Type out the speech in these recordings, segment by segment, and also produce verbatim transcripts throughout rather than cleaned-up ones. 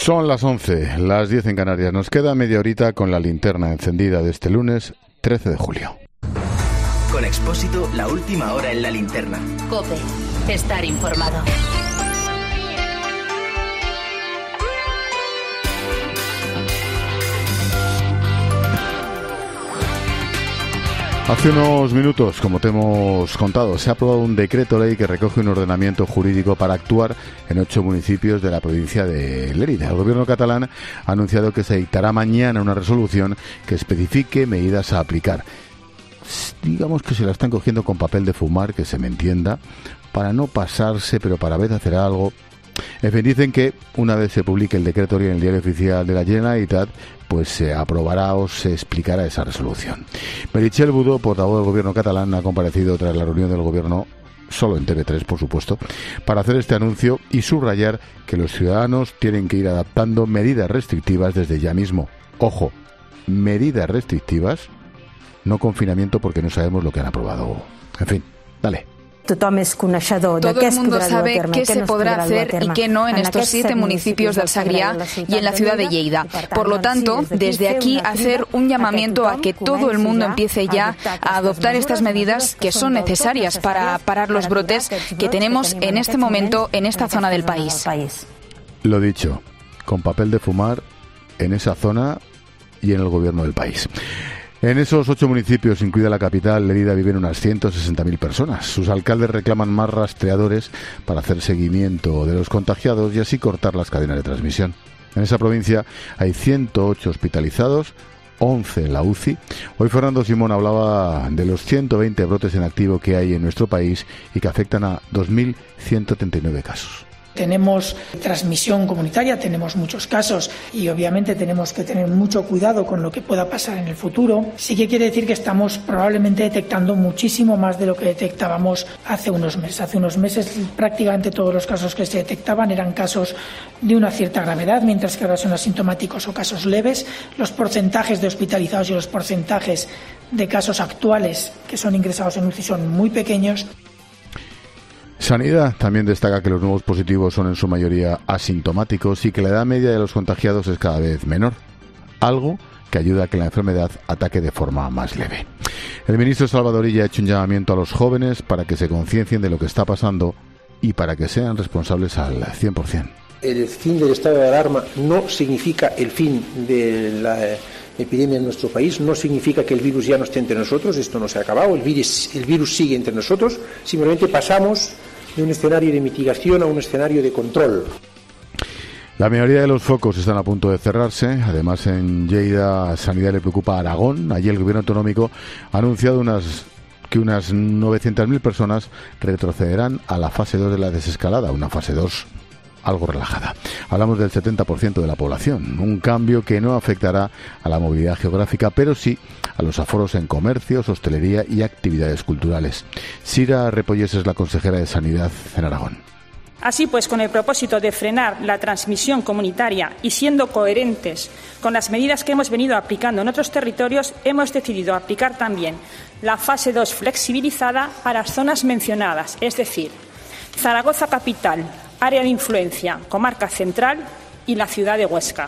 Son las once, las diez en Canarias. Nos queda media horita con la linterna encendida de este lunes trece de julio. Con Expósito, la última hora en la linterna. COPE. Estar informado. Hace unos minutos, como te hemos contado, se ha aprobado un decreto ley que recoge un ordenamiento jurídico para actuar en ocho municipios de la provincia de Lérida. El gobierno catalán ha anunciado que se dictará mañana una resolución que especifique medidas a aplicar. Digamos que se la están cogiendo con papel de fumar, que se me entienda, para no pasarse, pero para a vez hacer algo. En fin, dicen que una vez se publique el decreto en el Diario Oficial de la Generalitat, pues se aprobará o se explicará esa resolución. Meritxell Budó, portavoz del gobierno catalán, ha comparecido tras la reunión del gobierno, solo en T V tres, por supuesto, para hacer este anuncio y subrayar que los ciudadanos tienen que ir adaptando medidas restrictivas desde ya mismo. Ojo, medidas restrictivas, no confinamiento, porque no sabemos lo que han aprobado. En fin, dale. Todo el mundo sabe qué se podrá hacer y qué no en estos siete municipios del Segrià y en la ciudad de Lleida. Por lo tanto, desde aquí hacer un llamamiento a que todo el mundo empiece ya a adoptar estas medidas que son necesarias para parar los brotes que tenemos en este momento en esta zona del país. Lo dicho, con papel de fumar en esa zona y en el gobierno del país. En esos ocho municipios, incluida la capital, Lérida, viven unas ciento sesenta mil personas. Sus alcaldes reclaman más rastreadores para hacer seguimiento de los contagiados y así cortar las cadenas de transmisión. En esa provincia hay ciento ocho hospitalizados, once en la U C I. Hoy Fernando Simón hablaba de los ciento veinte brotes en activo que hay en nuestro país y que afectan a dos mil ciento treinta y nueve casos. Tenemos transmisión comunitaria, tenemos muchos casos y obviamente tenemos que tener mucho cuidado con lo que pueda pasar en el futuro. Sí que quiere decir que estamos probablemente detectando muchísimo más de lo que detectábamos hace unos meses. Hace unos meses prácticamente todos los casos que se detectaban eran casos de una cierta gravedad, mientras que ahora son asintomáticos o casos leves. Los porcentajes de hospitalizados y los porcentajes de casos actuales que son ingresados en U C I son muy pequeños. Sanidad también destaca que los nuevos positivos son en su mayoría asintomáticos y que la edad media de los contagiados es cada vez menor, algo que ayuda a que la enfermedad ataque de forma más leve. El ministro Salvador Illa ha hecho un llamamiento a los jóvenes para que se conciencien de lo que está pasando y para que sean responsables al cien por ciento. El fin del estado de alarma no significa el fin de la epidemia en nuestro país, no significa que el virus ya no esté entre nosotros, esto no se ha acabado, el virus, el virus sigue entre nosotros, simplemente pasamos de un escenario de mitigación a un escenario de control. La mayoría de los focos están a punto de cerrarse. Además, en Lleida, Sanidad le preocupa a Aragón. Allí el gobierno autonómico ha anunciado unas, que unas novecientas mil personas retrocederán a la fase dos de la desescalada, una fase dos algo relajada. Hablamos del setenta por ciento de la población, un cambio que no afectará a la movilidad geográfica, pero sí a los aforos en comercios, hostelería y actividades culturales. Sira Repollés es la consejera de Sanidad en Aragón. Así pues, con el propósito de frenar la transmisión comunitaria y siendo coherentes con las medidas que hemos venido aplicando en otros territorios, hemos decidido aplicar también la fase dos flexibilizada a las zonas mencionadas, es decir, Zaragoza capital, área de influencia, comarca central y la ciudad de Huesca.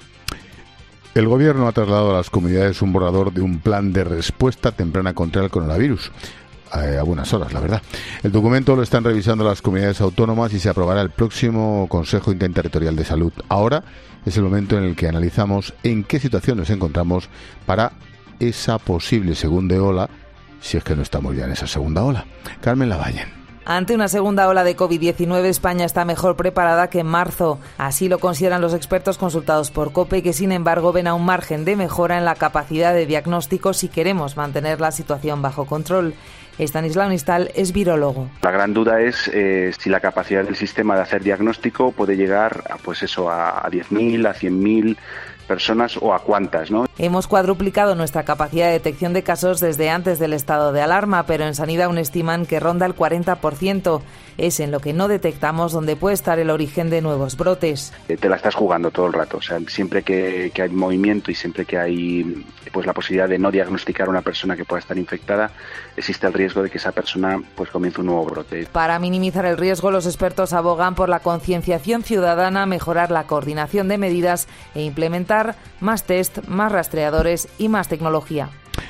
El gobierno ha trasladado a las comunidades un borrador de un plan de respuesta temprana contra el coronavirus. A buenas horas, la verdad. El documento lo están revisando las comunidades autónomas y se aprobará el próximo Consejo Interterritorial de Salud. Ahora es el momento en el que analizamos en qué situación nos encontramos para esa posible segunda ola, si es que no estamos ya en esa segunda ola. Carmen Lavalle. Ante una segunda ola de covid diecinueve, España está mejor preparada que en marzo. Así lo consideran los expertos consultados por COPE, que sin embargo ven a un margen de mejora en la capacidad de diagnóstico si queremos mantener la situación bajo control. Estanislao Nistal es virólogo. La gran duda es eh, si la capacidad del sistema de hacer diagnóstico puede llegar a, pues eso, a, a diez mil, a cien mil personas o a cuántas, ¿no? Hemos cuadruplicado nuestra capacidad de detección de casos desde antes del estado de alarma, pero en Sanidad aún estiman que ronda el cuarenta por ciento. Es en lo que no detectamos donde puede estar el origen de nuevos brotes. Te la estás jugando todo el rato, o sea, siempre que, que hay movimiento y siempre que hay pues la posibilidad de no diagnosticar a una persona que pueda estar infectada, existe el riesgo de que esa persona pues comience un nuevo brote. Para minimizar el riesgo, los expertos abogan por la concienciación ciudadana, mejorar la coordinación de medidas e implementar más test, más rastreadores y más tecnología.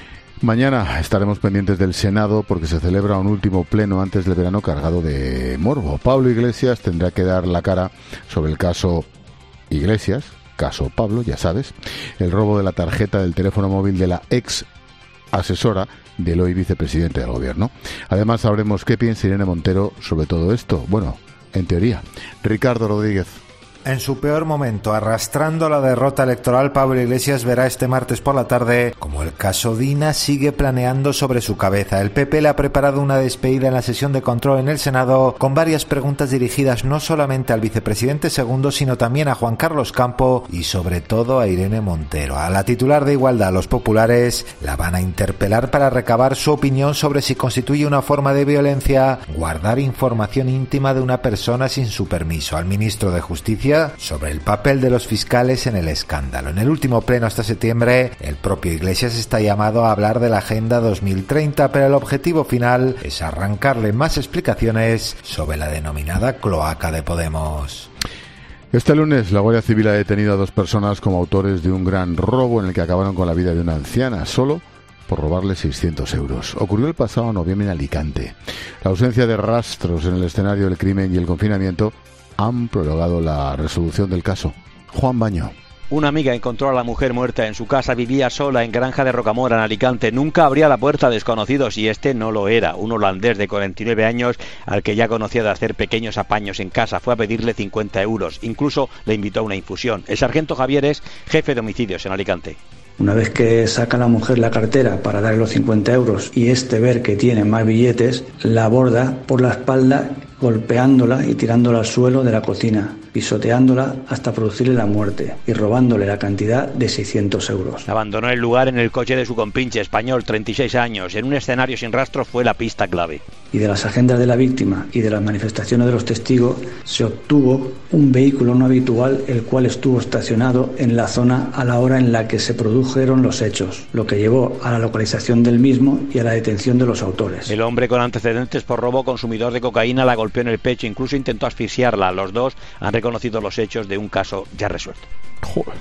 Mañana estaremos pendientes del Senado porque se celebra un último pleno antes del verano cargado de morbo. Pablo Iglesias tendrá que dar la cara sobre el caso Iglesias, caso Pablo, ya sabes, el robo de la tarjeta del teléfono móvil de la ex asesora del hoy vicepresidente del gobierno. Además sabremos qué piensa Irene Montero sobre todo esto. Bueno, en teoría. Ricardo Rodríguez. En su peor momento, arrastrando la derrota electoral, Pablo Iglesias verá este martes por la tarde como el caso Dina sigue planeando sobre su cabeza. El P P le ha preparado una despedida en la sesión de control en el Senado con varias preguntas dirigidas no solamente al vicepresidente segundo, sino también a Juan Carlos Campo y sobre todo a Irene Montero. A la titular de Igualdad, los populares la van a interpelar para recabar su opinión sobre si constituye una forma de violencia guardar información íntima de una persona sin su permiso. Al ministro de Justicia sobre el papel de los fiscales en el escándalo. En el último pleno hasta septiembre, el propio Iglesias está llamado a hablar de la Agenda dos mil treinta, pero el objetivo final es arrancarle más explicaciones sobre la denominada cloaca de Podemos. Este lunes la Guardia Civil ha detenido a dos personas como autores de un gran robo en el que acabaron con la vida de una anciana, solo por robarle seiscientos euros. Ocurrió el pasado noviembre en Alicante. La ausencia de rastros en el escenario del crimen y el confinamiento han prorrogado la resolución del caso. Juan Baño. Una amiga encontró a la mujer muerta en su casa, vivía sola en Granja de Rocamora, en Alicante. Nunca abría la puerta a desconocidos y este no lo era. Un holandés de cuarenta y nueve años, al que ya conocía de hacer pequeños apaños en casa, fue a pedirle cincuenta euros. Incluso le invitó a una infusión. El sargento Javier es jefe de homicidios en Alicante. Una vez que saca la mujer la cartera para darle los cincuenta euros y este ver que tiene más billetes, la aborda por la espalda golpeándola y tirándola al suelo de la cocina, pisoteándola hasta producirle la muerte y robándole la cantidad de seiscientos euros. Abandonó el lugar en el coche de su compinche español, treinta y seis años. En un escenario sin rastro fue la pista clave. Y de las agendas de la víctima y de las manifestaciones de los testigos se obtuvo un vehículo no habitual, el cual estuvo estacionado en la zona a la hora en la que se produjeron los hechos, lo que llevó a la localización del mismo y a la detención de los autores. El hombre con antecedentes por robo, consumidor de cocaína, la golpeó en el pecho, incluso intentó asfixiarla. Los dos han reconocido los hechos de un caso ya resuelto. Joder.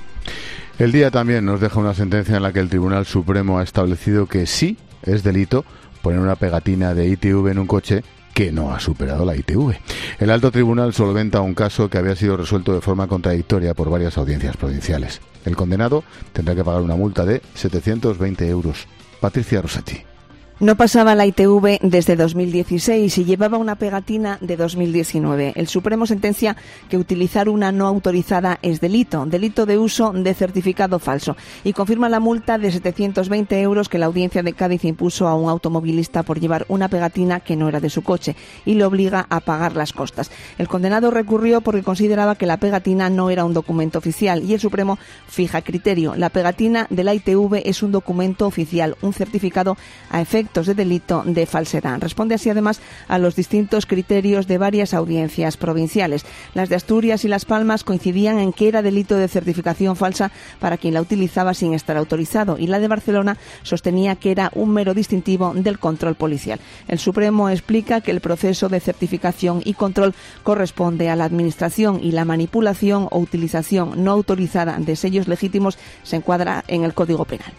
El día también nos deja una sentencia en la que el Tribunal Supremo ha establecido que sí es delito poner una pegatina de I T V en un coche que no ha superado la I T V. El alto tribunal solventa un caso que había sido resuelto de forma contradictoria por varias audiencias provinciales. El condenado tendrá que pagar una multa de setecientos veinte euros. Patricia Rossetti. No pasaba la I T V desde dos mil dieciséis y llevaba una pegatina de dos mil diecinueve. El Supremo sentencia que utilizar una no autorizada es delito, delito de uso de certificado falso, y confirma la multa de setecientos veinte euros que la Audiencia de Cádiz impuso a un automovilista por llevar una pegatina que no era de su coche y le obliga a pagar las costas. El condenado recurrió porque consideraba que la pegatina no era un documento oficial y el Supremo fija criterio. La pegatina de la I T V es un documento oficial, un certificado a efectos de delito de falsedad. Responde así además a los distintos criterios de varias audiencias provinciales. Las de Asturias y Las Palmas coincidían en que era delito de certificación falsa para quien la utilizaba sin estar autorizado, y la de Barcelona sostenía que era un mero distintivo del control policial. El Supremo explica que el proceso de certificación y control corresponde a la Administración y la manipulación o utilización no autorizada de sellos legítimos se encuadra en el Código Penal.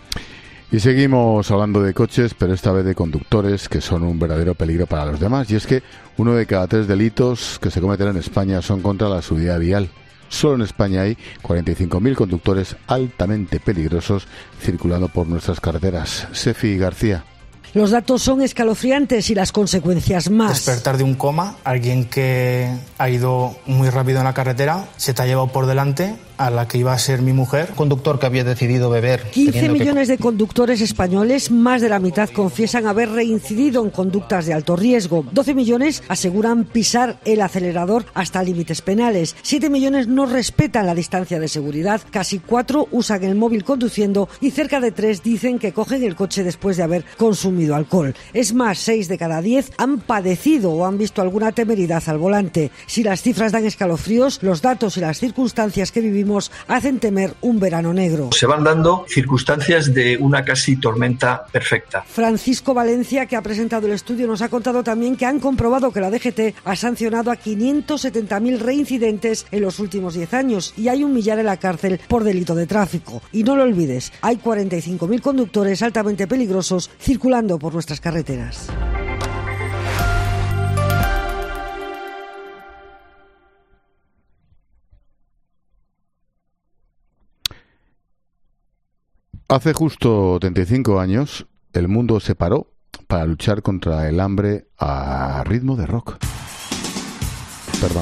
Y seguimos hablando de coches, pero esta vez de conductores que son un verdadero peligro para los demás. Y es que uno de cada tres delitos que se cometen en España son contra la seguridad vial. Solo en España hay cuarenta y cinco mil conductores altamente peligrosos circulando por nuestras carreteras. Sefi García. Los datos son escalofriantes y las consecuencias más. Despertar de un coma, alguien que ha ido muy rápido en la carretera, se te ha llevado por delante a la que iba a ser mi mujer, conductor que había decidido beber. quince millones que... de conductores españoles, más de la mitad confiesan haber reincidido en conductas de alto riesgo. doce millones aseguran pisar el acelerador hasta límites penales. siete millones no respetan la distancia de seguridad. Casi cuatro usan el móvil conduciendo y cerca de tres dicen que cogen el coche después de haber consumido alcohol. Es más, seis de cada diez han padecido o han visto alguna temeridad al volante. Si las cifras dan escalofríos, los datos y las circunstancias que vivimos hacen temer un verano negro. Se van dando circunstancias de una casi tormenta perfecta. Francisco Valencia, que ha presentado el estudio, nos ha contado también que han comprobado que la D G T ha sancionado a quinientos setenta mil reincidentes en los últimos diez años y hay un millar en la cárcel por delito de tráfico. Y no lo olvides, hay cuarenta y cinco mil conductores altamente peligrosos circulando por nuestras carreteras. Hace justo treinta y cinco años, el mundo se paró para luchar contra el hambre a ritmo de rock. Perdón.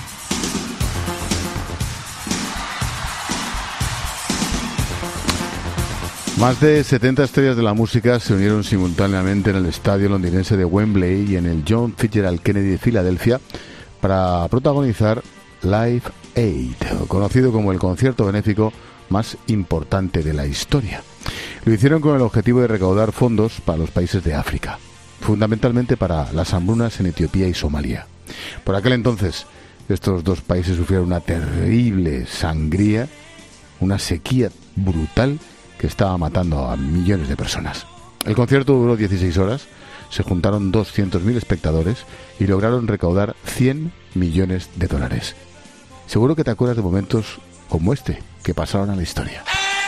Más de setenta estrellas de la música se unieron simultáneamente en el estadio londinense de Wembley y en el John Fitzgerald Kennedy de Filadelfia para protagonizar Live Aid, conocido como el concierto benéfico más importante de la historia. Lo hicieron con el objetivo de recaudar fondos para los países de África, fundamentalmente para las hambrunas en Etiopía y Somalia. Por aquel entonces, estos dos países sufrieron una terrible sangría, una sequía brutal que estaba matando a millones de personas. El concierto duró dieciséis horas, se juntaron doscientos mil espectadores y lograron recaudar cien millones de dólares. Seguro que te acuerdas de momentos como este, que pasaron a la historia.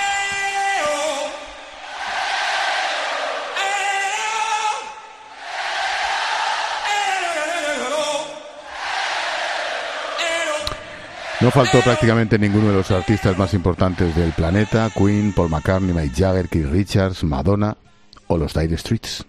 No faltó prácticamente ninguno de los artistas más importantes del planeta: Queen, Paul McCartney, Mick Jagger, Keith Richards, Madonna o los Dire Straits.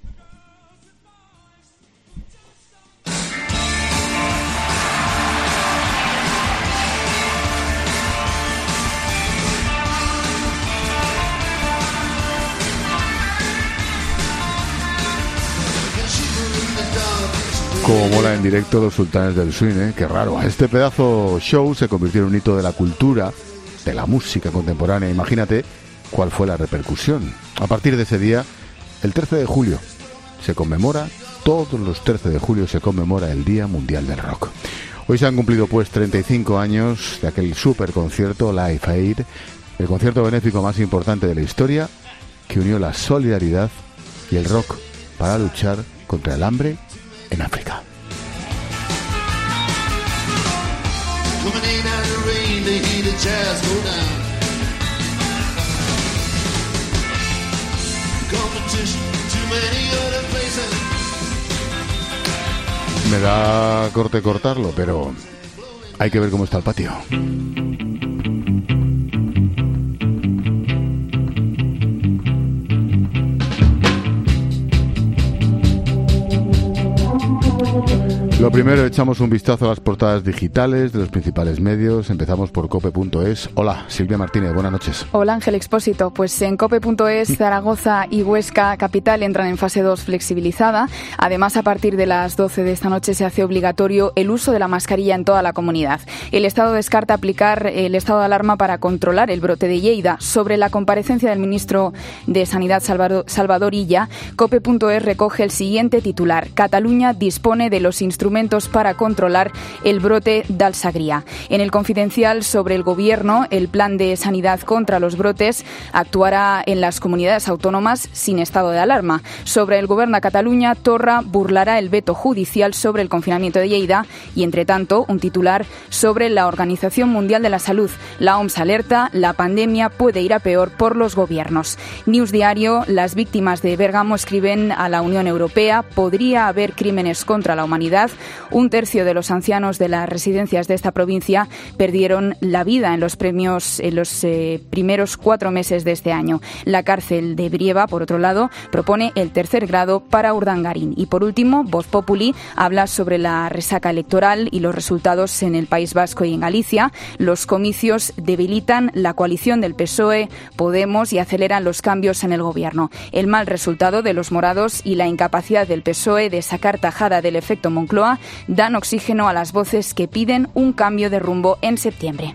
Como mola en directo los sultanes del swing, ¿eh? Qué raro. Este pedazo show se convirtió en un hito de la cultura, de la música contemporánea. Imagínate cuál fue la repercusión. A partir de ese día, el trece de julio, se conmemora, todos los trece de julio se conmemora el Día Mundial del Rock. Hoy se han cumplido pues treinta y cinco años de aquel super concierto Live Aid, el concierto benéfico más importante de la historia, que unió la solidaridad y el rock para luchar contra el hambre en África. Me da corte cortarlo, pero hay que ver cómo está el patio. Lo primero, echamos un vistazo a las portadas digitales de los principales medios. Empezamos por cope punto es. Hola, Silvia Martínez, buenas noches. Hola, Ángel Expósito. Pues en cope punto es, Zaragoza y Huesca capital entran en fase dos flexibilizada. Además, a partir de las doce de esta noche se hace obligatorio el uso de la mascarilla en toda la comunidad. El Estado descarta aplicar el estado de alarma para controlar el brote de Lleida. Sobre la comparecencia del ministro de Sanidad, Salvador Illa, cope punto es recoge el siguiente titular: Cataluña dispone de los instrumentos para controlar el brote del Sagrià. En el Confidencial, sobre el Gobierno, el plan de sanidad contra los brotes actuará en las comunidades autónomas sin estado de alarma. Sobre el Gobierno de Cataluña, Torra burlará el veto judicial sobre el confinamiento de Lleida y, entre tanto, un titular sobre la Organización Mundial de la Salud. La O M S alerta, la pandemia puede ir a peor por los gobiernos. News Diario, las víctimas de Bérgamo escriben a la Unión Europea: podría haber crímenes contra la humanidad Un tercio de los ancianos de las residencias de esta provincia perdieron la vida en los premios en los eh, primeros cuatro meses de este año. La cárcel de Brieva, por otro lado, propone el tercer grado para Urdangarín. Y por último, Voz Populi habla sobre la resaca electoral y los resultados en el País Vasco y en Galicia. Los comicios debilitan la coalición del P S O E, Podemos y aceleran los cambios en el gobierno. El mal resultado de los morados y la incapacidad del P S O E de sacar tajada del efecto Moncloa dan oxígeno a las voces que piden un cambio de rumbo en septiembre.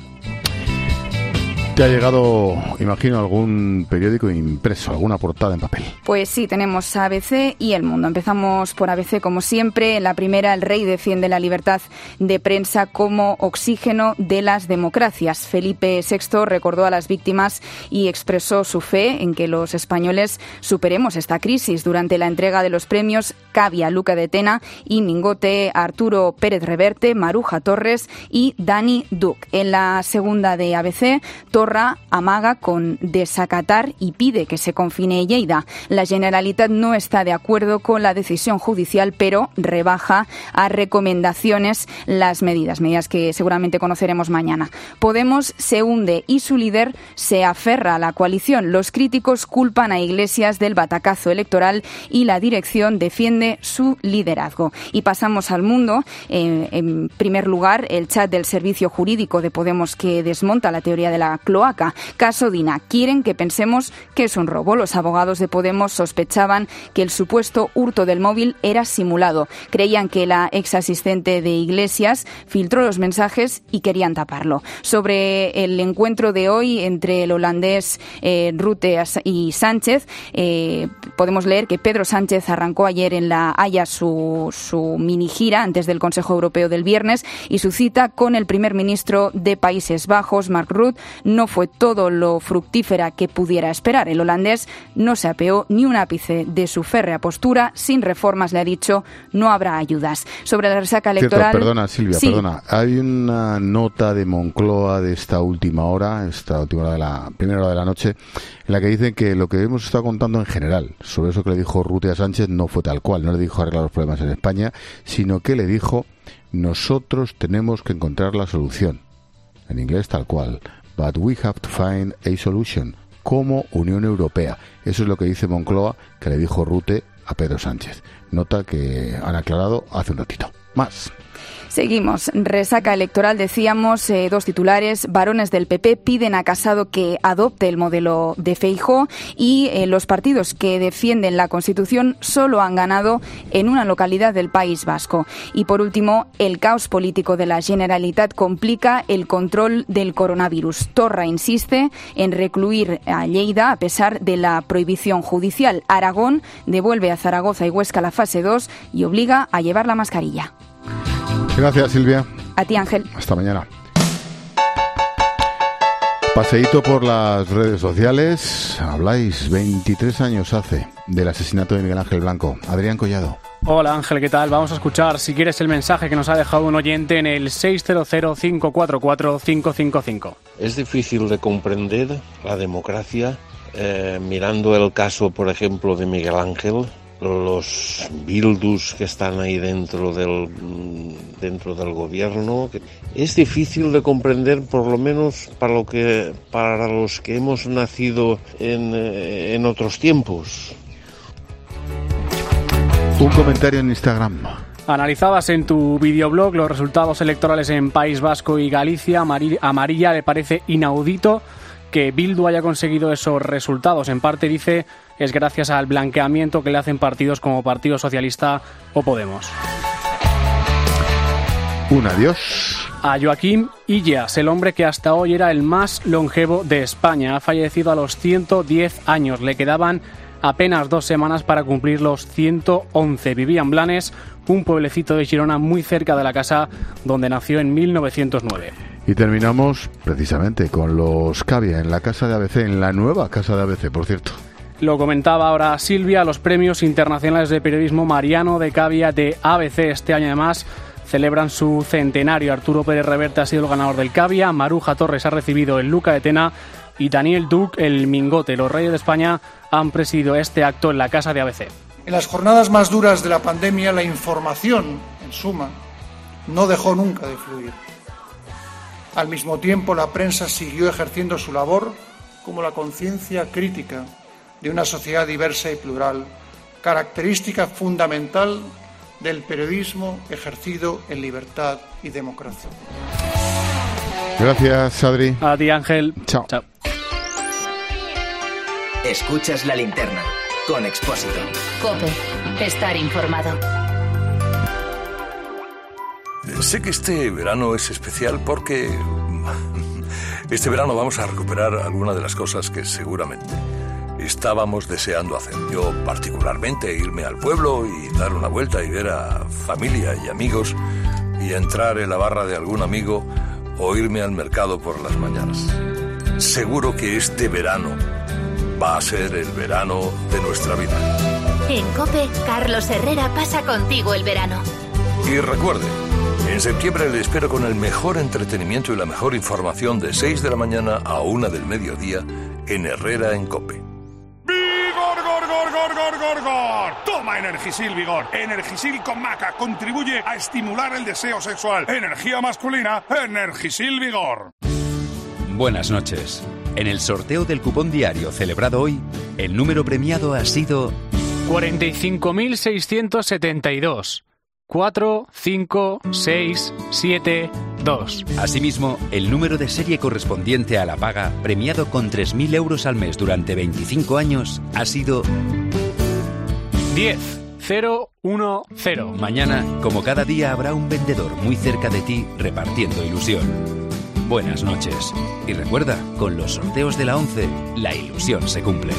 ¿Te ha llegado, imagino, algún periódico impreso, alguna portada en papel? Pues sí, tenemos A B C y El Mundo. Empezamos por A B C, como siempre. En la primera, el rey defiende la libertad de prensa como oxígeno de las democracias. Felipe sexto recordó a las víctimas y expresó su fe en que los españoles superemos esta crisis. Durante la entrega de los premios, Cavia, Luca de Tena y Mingote, Arturo Pérez Reverte, Maruja Torres y Dani Duc. En la segunda de A B C, Torra amaga con desacatar y pide que se confine Lleida. La Generalitat no está de acuerdo con la decisión judicial, pero rebaja a recomendaciones las medidas, medidas que seguramente conoceremos mañana. Podemos se hunde y su líder se aferra a la coalición. Los críticos culpan a Iglesias del batacazo electoral y la dirección defiende su liderazgo. Y pasamos al Mundo. Eh, en primer lugar, el chat del servicio jurídico de Podemos que desmonta la teoría de la cloaca. Caso Dina. Quieren que pensemos que es un robo. Los abogados de Podemos sospechaban que el supuesto hurto del móvil era simulado. Creían que la ex asistente de Iglesias filtró los mensajes y querían taparlo. Sobre el encuentro de hoy entre el holandés eh, Rutte y Sánchez, eh, podemos leer que Pedro Sánchez arrancó ayer en La Haya su, su mini gira antes del Consejo Europeo del viernes y su cita con el primer ministro de Países Bajos, Mark Rutte, no fue todo lo fructífera que pudiera esperar. El holandés no se apeó ni un ápice de su férrea postura. Sin reformas, le ha dicho, no habrá ayudas. Sobre la resaca electoral... Cierto, perdona, Silvia, sí. perdona. Hay una nota de Moncloa de esta última hora, esta última hora de la primera hora de la noche, en la que dicen que lo que hemos estado contando en general sobre eso que le dijo Rutte a Sánchez no fue tal cual. No le dijo arreglar los problemas en España, sino que le dijo, nosotros tenemos que encontrar la solución. En inglés tal cual. But we have to find a solution. Como Unión Europea. Eso es lo que dice Moncloa, que le dijo Rutte a Pedro Sánchez. Nota que han aclarado hace un ratito. Más. Seguimos. Resaca electoral, decíamos, eh, dos titulares. Varones del P P piden a Casado que adopte el modelo de Feijóo y eh, los partidos que defienden la Constitución solo han ganado en una localidad del País Vasco. Y por último, el caos político de la Generalitat complica el control del coronavirus. Torra insiste en recluir a Lleida a pesar de la prohibición judicial. Aragón devuelve a Zaragoza y Huesca la fase dos y obliga a llevar la mascarilla. Gracias, Silvia. A ti, Ángel. Hasta mañana. Paseíto por las redes sociales. Habláis, veintitrés años hace del asesinato de Miguel Ángel Blanco. Adrián Collado. Hola Ángel, ¿qué tal? Vamos a escuchar, si quieres, el mensaje que nos ha dejado un oyente en el seis cero cero, cinco cuatro cuatro, cinco cinco cinco. Es difícil de comprender la democracia eh, mirando el caso, por ejemplo, de Miguel Ángel. Los bildus que están ahí dentro del dentro del gobierno. Es difícil de comprender, por lo menos para lo que para los que hemos nacido en, en otros tiempos. Un comentario en Instagram. Analizabas en tu videoblog los resultados electorales en País Vasco y Galicia. A María le parece inaudito que Bildu haya conseguido esos resultados. En parte, dice, es gracias al blanqueamiento que le hacen partidos como Partido Socialista o Podemos. Un adiós. A Joaquín Illas, el hombre que hasta hoy era el más longevo de España. Ha fallecido a los ciento diez años. Le quedaban apenas dos semanas para cumplir los ciento once. Vivía en Blanes, un pueblecito de Girona muy cerca de la casa donde nació en mil novecientos nueve. Y terminamos precisamente con los Cavia en la casa de A B C, en la nueva casa de A B C, por cierto. Lo comentaba ahora Silvia, los premios internacionales de periodismo Mariano de Cavia de A B C este año además celebran su centenario. Arturo Pérez Reverte ha sido el ganador del Cavia, Maruja Torres ha recibido el Luca de Tena y Daniel Duc el Mingote. Los Reyes de España han presidido este acto en la casa de A B C. En las jornadas más duras de la pandemia, la información, en suma, no dejó nunca de fluir. Al mismo tiempo, la prensa siguió ejerciendo su labor como la conciencia crítica de una sociedad diversa y plural, característica fundamental del periodismo ejercido en libertad y democracia. Gracias, Adri. A ti, Ángel. Chao. Chao. Escuchas La Linterna con Expósito. COPE. Estar informado. Sé que este verano es especial porque este verano vamos a recuperar algunas de las cosas que seguramente estábamos deseando hacer. Yo particularmente irme al pueblo y dar una vuelta y ver a familia y amigos y entrar en la barra de algún amigo o irme al mercado por las mañanas. Seguro que este verano va a ser el verano de nuestra vida. En COPE, Carlos Herrera pasa contigo el verano. Y recuerde, en septiembre le espero con el mejor entretenimiento y la mejor información de seis de la mañana a una del mediodía en Herrera en COPE. ¡Vigor, gor, gor, gor, gor, gor, gor! Toma Energisil Vigor. Energisil con maca contribuye a estimular el deseo sexual. Energía masculina, Energisil Vigor. Buenas noches. En el sorteo del cupón diario celebrado hoy, el número premiado ha sido cuarenta y cinco mil seiscientos setenta y dos. cuatro, cinco, seis, siete, dos. Asimismo, el número de serie correspondiente a la paga, premiado con tres mil euros al mes durante veinticinco años, ha sido diez cero uno cero. Mañana, como cada día, habrá un vendedor muy cerca de ti repartiendo ilusión. Buenas noches. Y recuerda, con los sorteos de la once, la ilusión se cumple.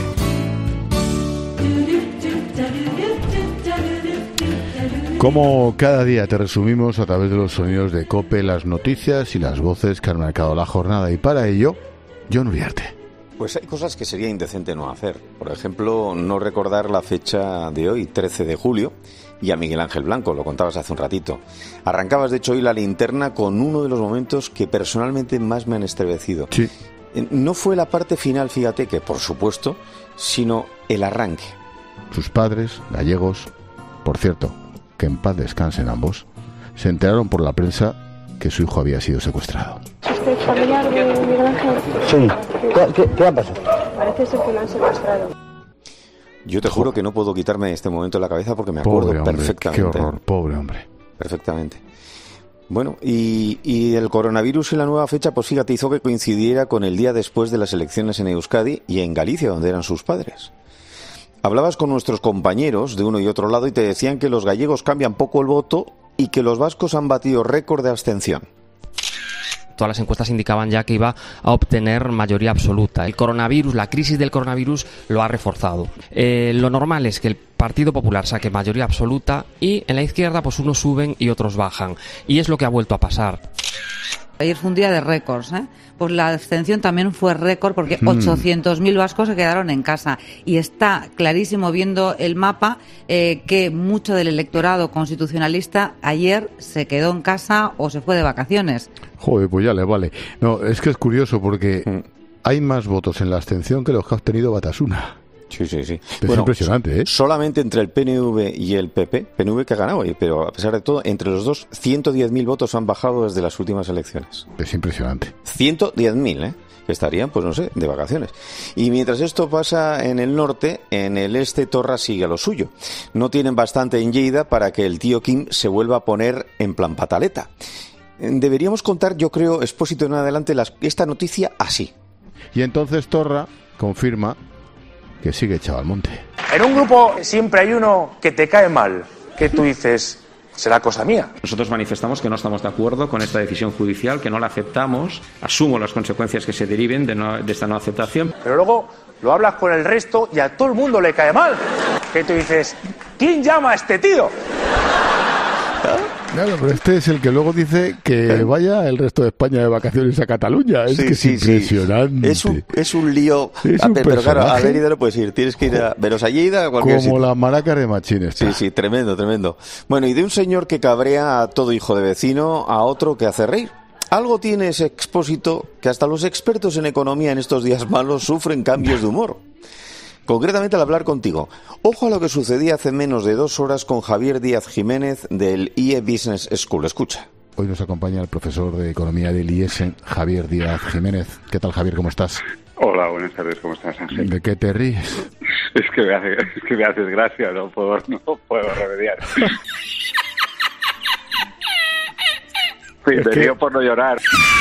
Como cada día te resumimos a través de los sonidos de COPE las noticias y las voces que han marcado la jornada, y para ello, Jon Uriarte. Pues hay cosas que sería indecente no hacer. Por ejemplo, no recordar la fecha de hoy, trece de julio, y a Miguel Ángel Blanco, lo contabas hace un ratito. Arrancabas, de hecho, hoy la linterna con uno de los momentos que personalmente más me han estremecido. Sí. No fue la parte final, fíjate, que por supuesto, sino el arranque. Sus padres, gallegos, por cierto, que en paz descansen ambos, se enteraron por la prensa que su hijo había sido secuestrado. ¿Usted es familiar de Miguel Ángel? Sí. ¿Qué, qué, qué ha pasado? Parece ser que lo han secuestrado. Yo te juro que no puedo quitarme este momento de la cabeza porque me acuerdo pobre hombre, perfectamente. Qué horror, pobre hombre. Perfectamente. Bueno, y, y el coronavirus y la nueva fecha, pues fíjate, hizo que coincidiera con el día después de las elecciones en Euskadi y en Galicia, donde eran sus padres. Hablabas con nuestros compañeros de uno y otro lado y te decían que los gallegos cambian poco el voto y que los vascos han batido récord de abstención. Todas las encuestas indicaban ya que iba a obtener mayoría absoluta. El coronavirus, la crisis del coronavirus lo ha reforzado. Eh, lo normal es que el Partido Popular saque mayoría absoluta y en la izquierda pues unos suben y otros bajan. Y es lo que ha vuelto a pasar. Ayer fue un día de récords, ¿eh? Pues la abstención también fue récord porque ochocientos mil vascos se quedaron en casa y está clarísimo viendo el mapa eh, que mucho del electorado constitucionalista ayer se quedó en casa o se fue de vacaciones. Joder, pues ya le vale. No, es que es curioso porque mm. hay más votos en la abstención que los que ha obtenido Batasuna. Sí, sí, sí. Es bueno, impresionante, ¿eh? Solamente entre el P N V y el P P, P N V que ha ganado, pero a pesar de todo, entre los dos, ciento diez mil votos han bajado desde las últimas elecciones. Es impresionante. ciento diez mil, ¿eh? Que estarían, pues no sé, de vacaciones. Y mientras esto pasa en el norte, en el este Torra sigue a lo suyo. No tienen bastante en Lleida para que el tío Kim se vuelva a poner en plan pataleta. Deberíamos contar, yo creo, Expósito en adelante, las, esta noticia así. Y entonces Torra confirma que sigue echado al monte. En un grupo siempre hay uno que te cae mal, que tú dices, será cosa mía. Nosotros manifestamos que no estamos de acuerdo con esta decisión judicial, que no la aceptamos, asumo las consecuencias que se deriven de, no, de esta no aceptación. Pero luego lo hablas con el resto y a todo el mundo le cae mal, que tú dices, ¿quién llama a este tío? Claro, pero este es el que luego dice que vaya el resto de España de vacaciones a Cataluña. Es sí, que es sí, impresionante. Sí. Es, un, es un lío. Es un pero personaje. Claro, a Lérida no puedes ir. Tienes que ir a veros a Lleida o cualquier Como sitio. la maraca de Machín está. Sí, sí, tremendo, tremendo. Bueno, y de un señor que cabrea a todo hijo de vecino a otro que hace reír. Algo tiene ese Expósito que hasta los expertos en economía en estos días malos sufren cambios de humor. concretamente al hablar contigo. Ojo a lo que sucedía hace menos de dos horas con Javier Díaz Jiménez del I E Business School. Escucha. Hoy nos acompaña el profesor de Economía del I E S E, Javier Díaz Jiménez. ¿Qué tal, Javier? ¿Cómo estás? Hola, buenas tardes. ¿Cómo estás, Ángel? ¿De qué te ríes? Es que me, hace, es que me haces gracia, no puedo, no puedo remediar. Sí, me río por no llorar.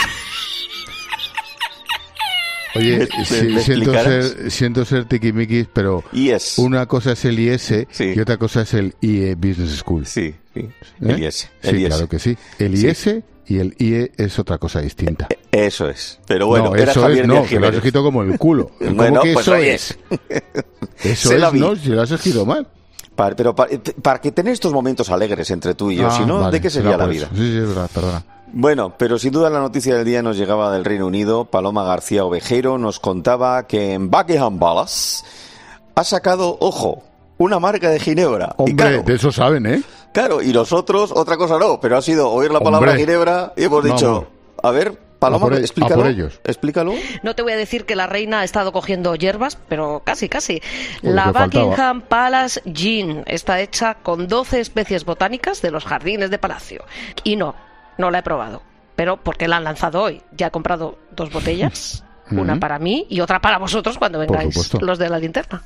Oye, sí, siento, ser, siento ser tiquimiquis, pero yes. una cosa es el I E S E sí. y otra cosa es el I E Business School. Sí, sí. ¿Eh? El I E S E. El sí, I E S E. Claro que sí. El I E S E sí. y el I E es otra cosa distinta. Eso es. Pero bueno, no, era eso Javier es, no, que lo has escrito como el culo. ¿Cómo bueno, que pues eso oye. es? Eso es, no, si lo has escrito mal. Para, pero para, para que tener estos momentos alegres entre tú y yo, ah, si no, vale, ¿de qué sería la vida? Sí, sí, es verdad, perdona. Bueno, pero sin duda la noticia del día nos llegaba del Reino Unido. Paloma García Ovejero nos contaba que en Buckingham Palace ha sacado, ojo, una marca de ginebra. Hombre, y claro, de eso saben, ¿eh? Claro, y nosotros, otra cosa no, pero ha sido oír la palabra Hombre. ginebra y hemos dicho, no, a ver, Paloma, a por, explícalo, a por ellos. explícalo. No te voy a decir que la reina ha estado cogiendo hierbas, pero casi, casi. Uy, la Buckingham Palace Gin está hecha con doce especies botánicas de los jardines de palacio. Y no, no la he probado, pero porque la han lanzado hoy. Ya he comprado dos botellas, una para mí y otra para vosotros cuando vengáis los de la linterna.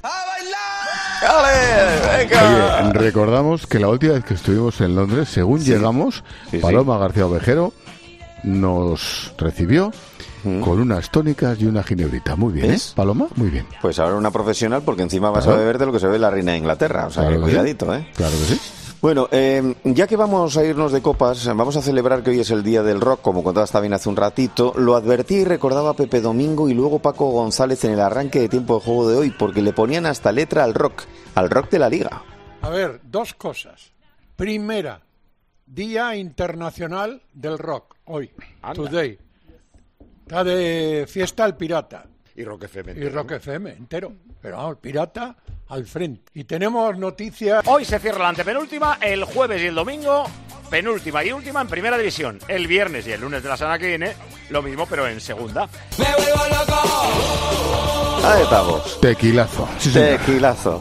¡Ale! ¡Venga! Oye, recordamos que la última vez que estuvimos en Londres, según sí. llegamos, sí, Paloma sí. García Ovejero nos recibió mm. con unas tónicas y una ginebrita. Muy bien, ¿eh? Paloma, muy bien. Pues ahora una profesional, porque encima vas claro. a beber de lo que se ve la reina de Inglaterra. O sea, claro que cuidadito, sí. ¿eh? Claro que sí. Bueno, eh, ya que vamos a irnos de copas, vamos a celebrar que hoy es el Día del Rock, como contabas también hace un ratito. Lo advertí y recordaba Pepe Domingo y luego Paco González en el arranque de Tiempo de Juego de hoy, porque le ponían hasta letra al rock, al rock de la Liga. A ver, dos cosas. Primera, Día Internacional del Rock, hoy, Anda. Today. Está de fiesta el pirata. Y Rock F M. Y Rock F M entero. Pero vamos, el pirata al frente. Y tenemos noticias. Hoy se cierra la antepenúltima, el jueves y el domingo, penúltima y última en Primera División. El viernes y el lunes de la semana que viene, lo mismo, pero en Segunda. ¡Me vuelvo loco! Ahí estamos. Tequilazo. Sí, Tequilazo.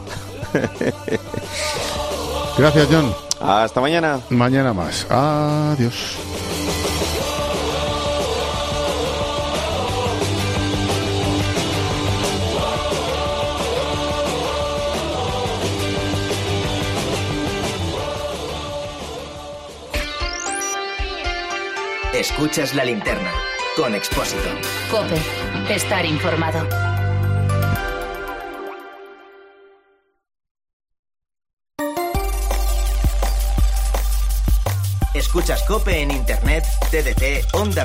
Gracias, John. Hasta mañana. Mañana más. Adiós. Escuchas La Linterna con Expósito. COPE. Estar informado. Escuchas COPE en Internet, T D T, Onda